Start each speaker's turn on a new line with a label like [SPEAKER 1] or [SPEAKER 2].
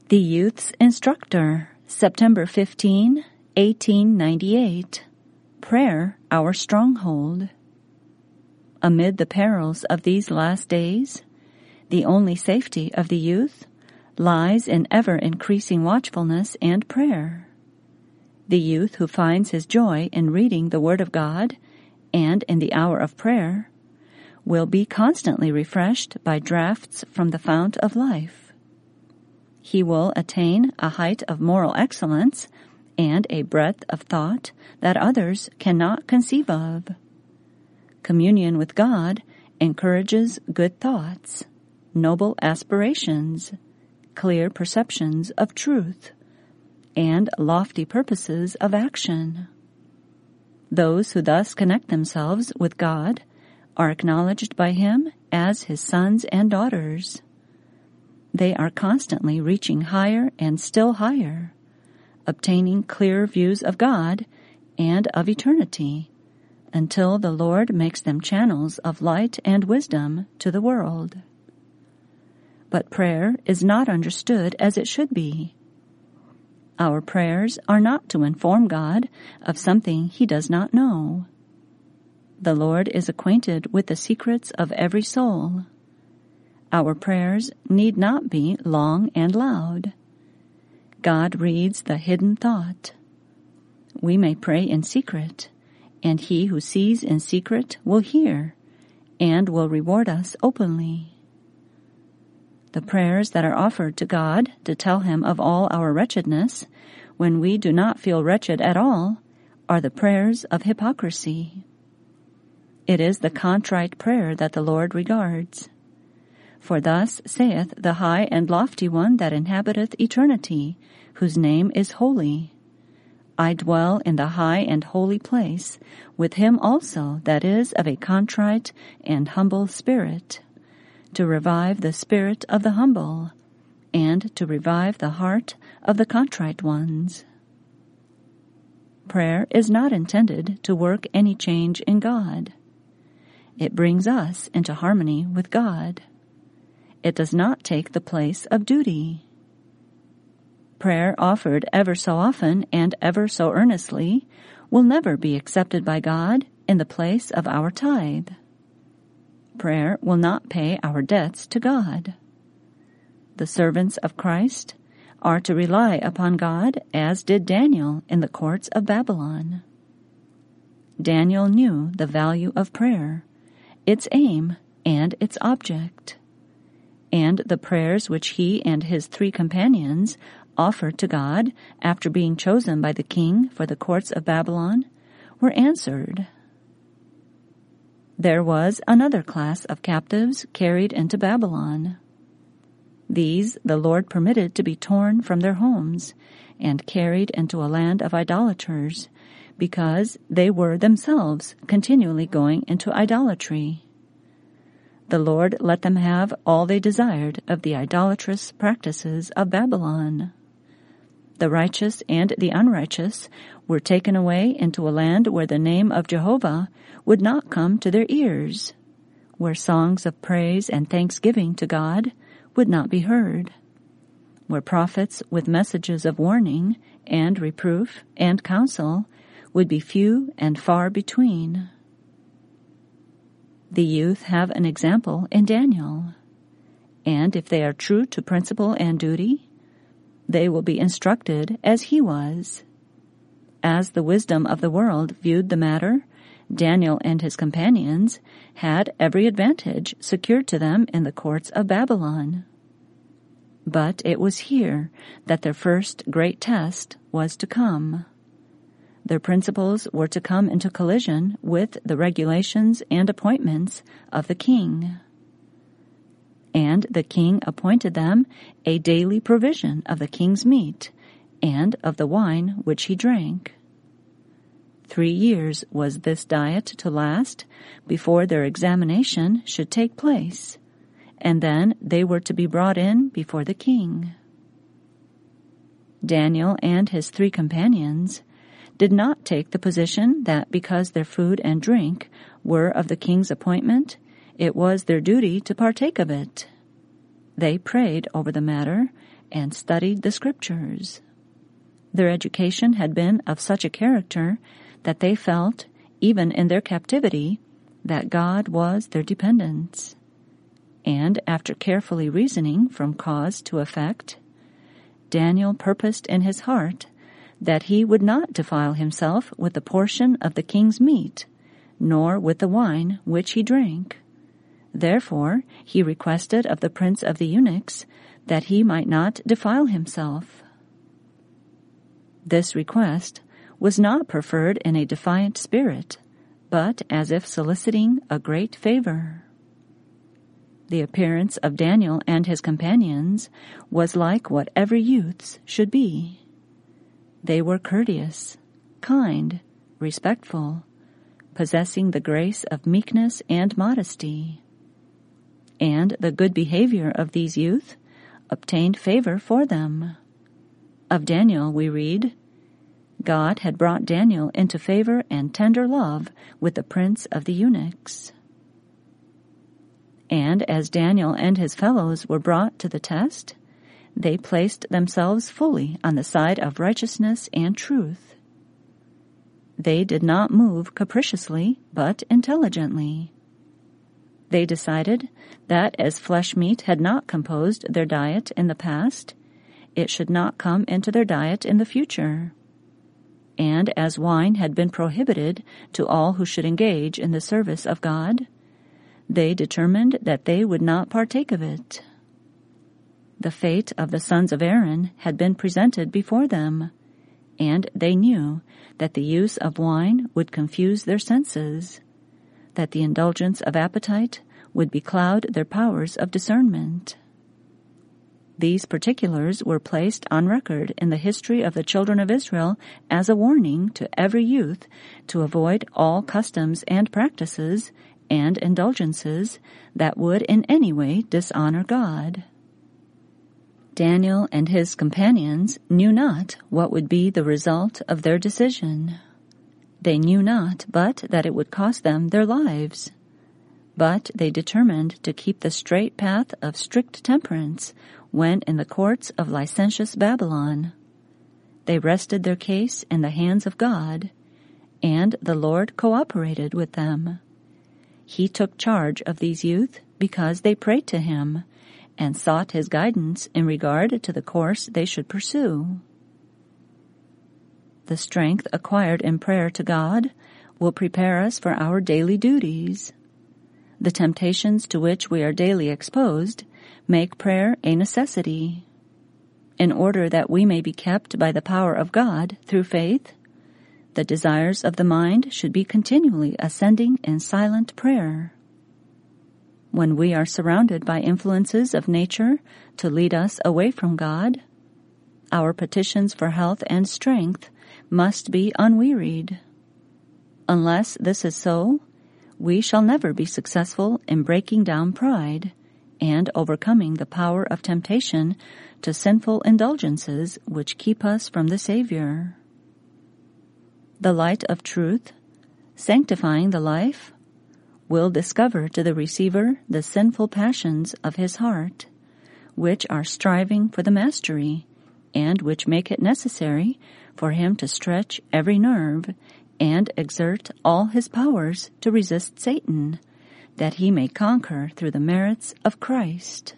[SPEAKER 1] The Youth's Instructor, September 15, 1898. Prayer, Our Stronghold. Amid the perils of these last days, the only safety of the youth lies in ever-increasing watchfulness and prayer. The youth who finds his joy in reading the Word of God and in the hour of prayer will be constantly refreshed by draughts from the fount of life. He will attain a height of moral excellence and a breadth of thought that others cannot conceive of. Communion with God encourages good thoughts, noble aspirations, clear perceptions of truth, and lofty purposes of action. Those who thus connect themselves with God are acknowledged by Him as His sons and daughters. They are constantly reaching higher and still higher, obtaining clear views of God and of eternity, until the Lord makes them channels of light and wisdom to the world. But prayer is not understood as it should be. Our prayers are not to inform God of something He does not know. The Lord is acquainted with the secrets of every soul. Our prayers need not be long and loud. God reads the hidden thought. We may pray in secret, and He who sees in secret will hear and will reward us openly. The prayers that are offered to God to tell Him of all our wretchedness, when we do not feel wretched at all, are the prayers of hypocrisy. It is the contrite prayer that the Lord regards. For thus saith the high and lofty one that inhabiteth eternity, whose name is holy. I dwell in the high and holy place, with him also that is of a contrite and humble spirit, to revive the spirit of the humble, and to revive the heart of the contrite ones. Prayer is not intended to work any change in God. It brings us into harmony with God. It does not take the place of duty. Prayer offered ever so often and ever so earnestly will never be accepted by God in the place of our tithe. Prayer will not pay our debts to God. The servants of Christ are to rely upon God as did Daniel in the courts of Babylon. Daniel knew the value of prayer, its aim, and its object. And the prayers which he and his 3 companions offered to God after being chosen by the king for the courts of Babylon were answered. There was another class of captives carried into Babylon. These the Lord permitted to be torn from their homes and carried into a land of idolaters, because they were themselves continually going into idolatry. The Lord let them have all they desired of the idolatrous practices of Babylon. The righteous and the unrighteous were taken away into a land where the name of Jehovah would not come to their ears, where songs of praise and thanksgiving to God would not be heard, where prophets with messages of warning and reproof and counsel would be few and far between. The youth have an example in Daniel, and if they are true to principle and duty, they will be instructed as he was. As the wisdom of the world viewed the matter, Daniel and his companions had every advantage secured to them in the courts of Babylon. But it was here that their first great test was to come. Their principles were to come into collision with the regulations and appointments of the king. And the king appointed them a daily provision of the king's meat and of the wine which he drank. 3 years was this diet to last before their examination should take place, and then they were to be brought in before the king. Daniel and his 3 companions did not take the position that because their food and drink were of the king's appointment, it was their duty to partake of it. They prayed over the matter and studied the Scriptures. Their education had been of such a character that they felt, even in their captivity, that God was their dependence. And after carefully reasoning from cause to effect, Daniel purposed in his heart that he would not defile himself with a portion of the king's meat, nor with the wine which he drank. Therefore he requested of the prince of the eunuchs that he might not defile himself. This request was not preferred in a defiant spirit, but as if soliciting a great favor. The appearance of Daniel and his companions was like what every youth's should be. They were courteous, kind, respectful, possessing the grace of meekness and modesty. And the good behavior of these youth obtained favor for them. Of Daniel we read, God had brought Daniel into favor and tender love with the prince of the eunuchs. And as Daniel and his fellows were brought to the test, they placed themselves fully on the side of righteousness and truth. They did not move capriciously, but intelligently. They decided that as flesh meat had not composed their diet in the past, it should not come into their diet in the future. And as wine had been prohibited to all who should engage in the service of God, they determined that they would not partake of it. The fate of the sons of Aaron had been presented before them, and they knew that the use of wine would confuse their senses, that the indulgence of appetite would becloud their powers of discernment. These particulars were placed on record in the history of the children of Israel as a warning to every youth to avoid all customs and practices and indulgences that would in any way dishonor God. Daniel and his companions knew not what would be the result of their decision. They knew not but that it would cost them their lives. But they determined to keep the straight path of strict temperance when in the courts of licentious Babylon. They rested their case in the hands of God, and the Lord cooperated with them. He took charge of these youth because they prayed to him and sought his guidance in regard to the course they should pursue. The strength acquired in prayer to God will prepare us for our daily duties. The temptations to which we are daily exposed make prayer a necessity. In order that we may be kept by the power of God through faith, the desires of the mind should be continually ascending in silent prayer. When we are surrounded by influences of nature to lead us away from God, our petitions for health and strength must be unwearied. Unless this is so, we shall never be successful in breaking down pride and overcoming the power of temptation to sinful indulgences which keep us from the Savior. The light of truth, sanctifying the life, will discover to the receiver the sinful passions of his heart, which are striving for the mastery, and which make it necessary for him to stretch every nerve and exert all his powers to resist Satan, that he may conquer through the merits of Christ.